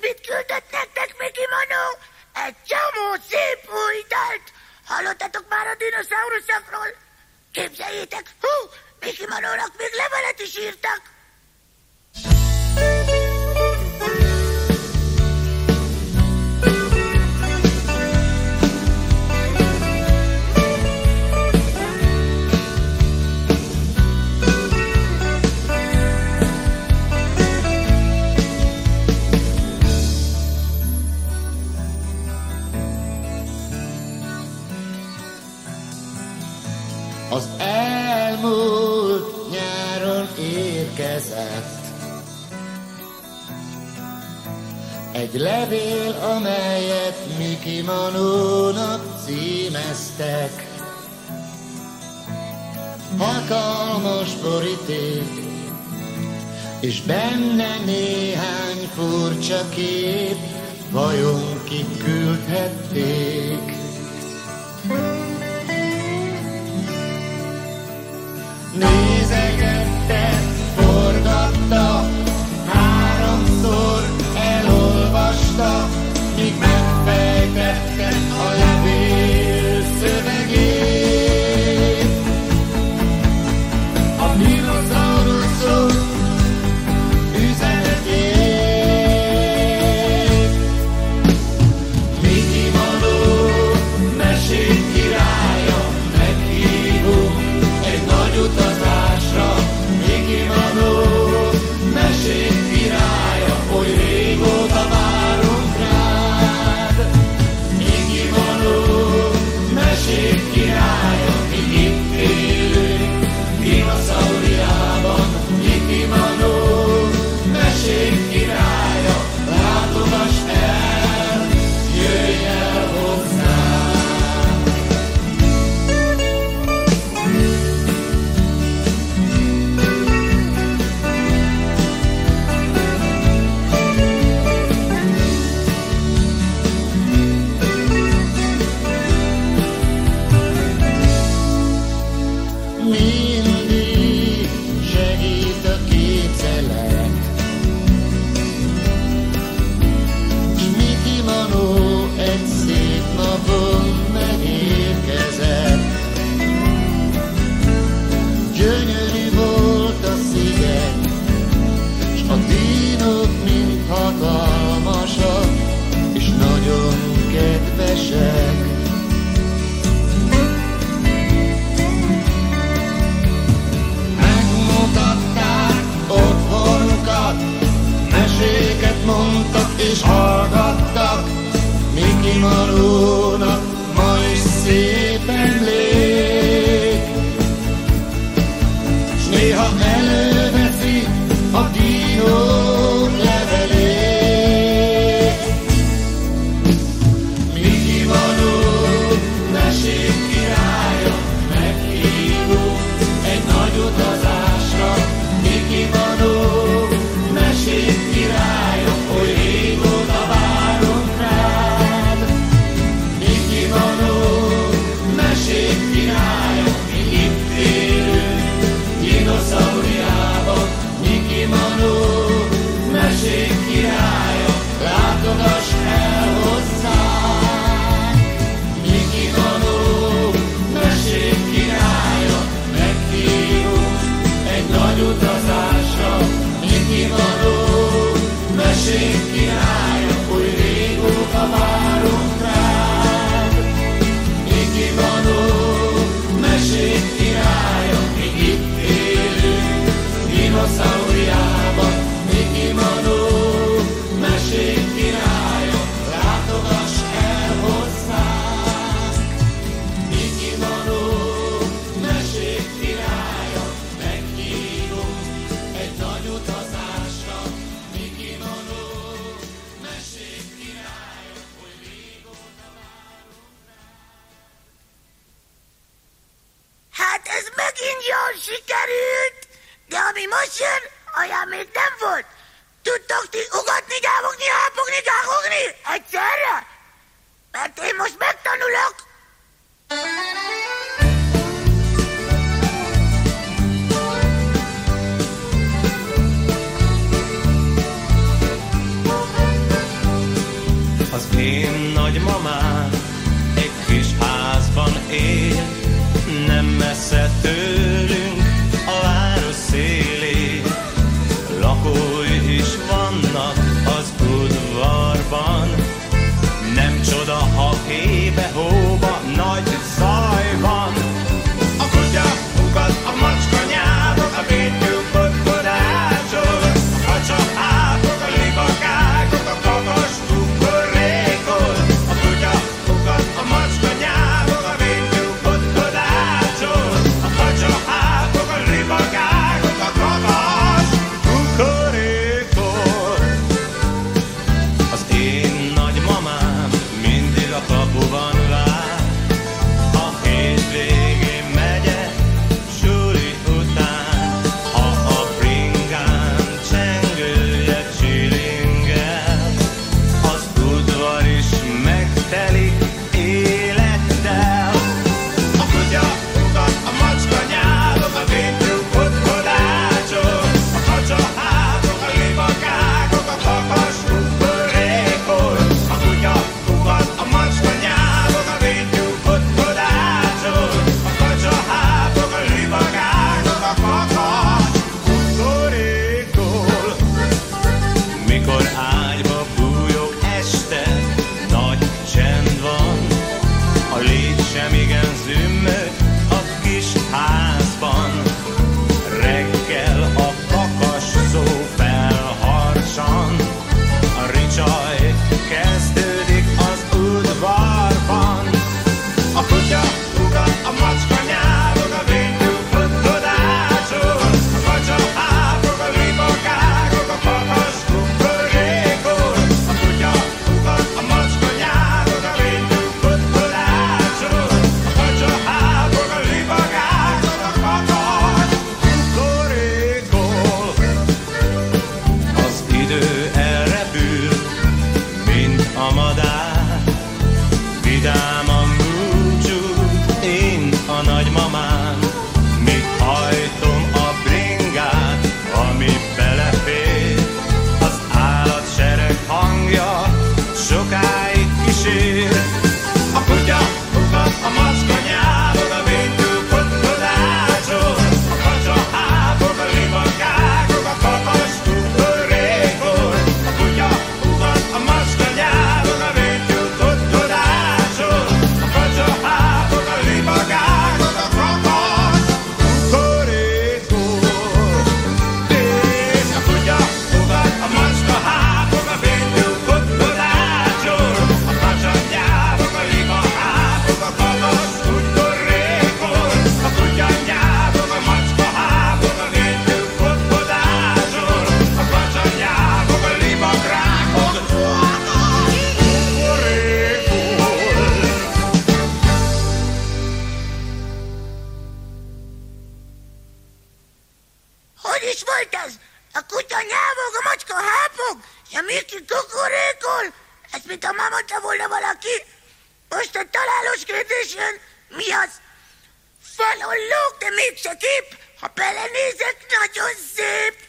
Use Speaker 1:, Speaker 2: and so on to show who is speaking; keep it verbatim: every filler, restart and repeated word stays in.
Speaker 1: Mit küldött nektek Mickey Manó? Egy csomó szép új dalt! Hallottatok már a dinoszauruszokról? Képzeljétek, hú, Mickey Manónak még levelet is írtak!
Speaker 2: Az elmúlt nyáron érkezett egy levél, amelyet Mickey Manónak címeztek. Hatalmas boríték, és benne néhány furcsa kép, vajon kik küldhették? Nézegette, forgatta, háromszor elolvasta, míg megfejtette a levél szövegét. A dinoszauruszok üzenetét. Mickey Manó mesék királya, meghívunk egy nagy utazásra. Mickey Manó mesék királya, oly régóta várunk rád. Mickey Manó mesék királya, mi itt élünk dinoszaurijában. Mickey Manó mesék királya, látogass el, jöjj el hozzánk. Mindig segít a képzelet, s Mickey Manó egy szép napon megérkezett. Gyönyörű volt a sziget, s a dinók mind hatalmasak, és nagyon kedvesek. Megmutatták otthonukat, meséket mondtak és hallgattak. Mickey Manónak ma is szép emlék, s néha előveszi a dinók levelét. Mickey Manó mesék királya, meghívunk egy nagy utazásra. Mickey Manó mesék királya, oly régóta várunk rád. Mickey Manó mesék királya, mi itt élünk dinoszaurijában. Mickey Manó mesék királya, látogass el hozzánk. Mickey Manó mesék királya, meghívunk egy nagy utazásra. Mickey Manó mesék királya, oly régóta várunk rád. Mickey Manó mesék királya, mi itt élünk dinoszaurijában. Mickey Manó mesék királya, látogass el hozzánk. Mickey Manó mesék királya, meghívunk egy nagy utazásra. Mickey Manó mesék királya, oly régóta várunk.
Speaker 1: Hát ez megint jól sikerült, de ami most jön, olyan még nem volt. Tudtok ti ugatni, gyávogni, hápogni, gágogni egyszerre? Mert én most megtanulok. volt ez? A kutya nyávog, a macska hápog, és a Miki kukurékol. Ezt mint ha már mondta volna valaki. Most a találós kérdés jön. Mi az? Falon lóg, de mégse kép. Ha belenézek, nagyon szép.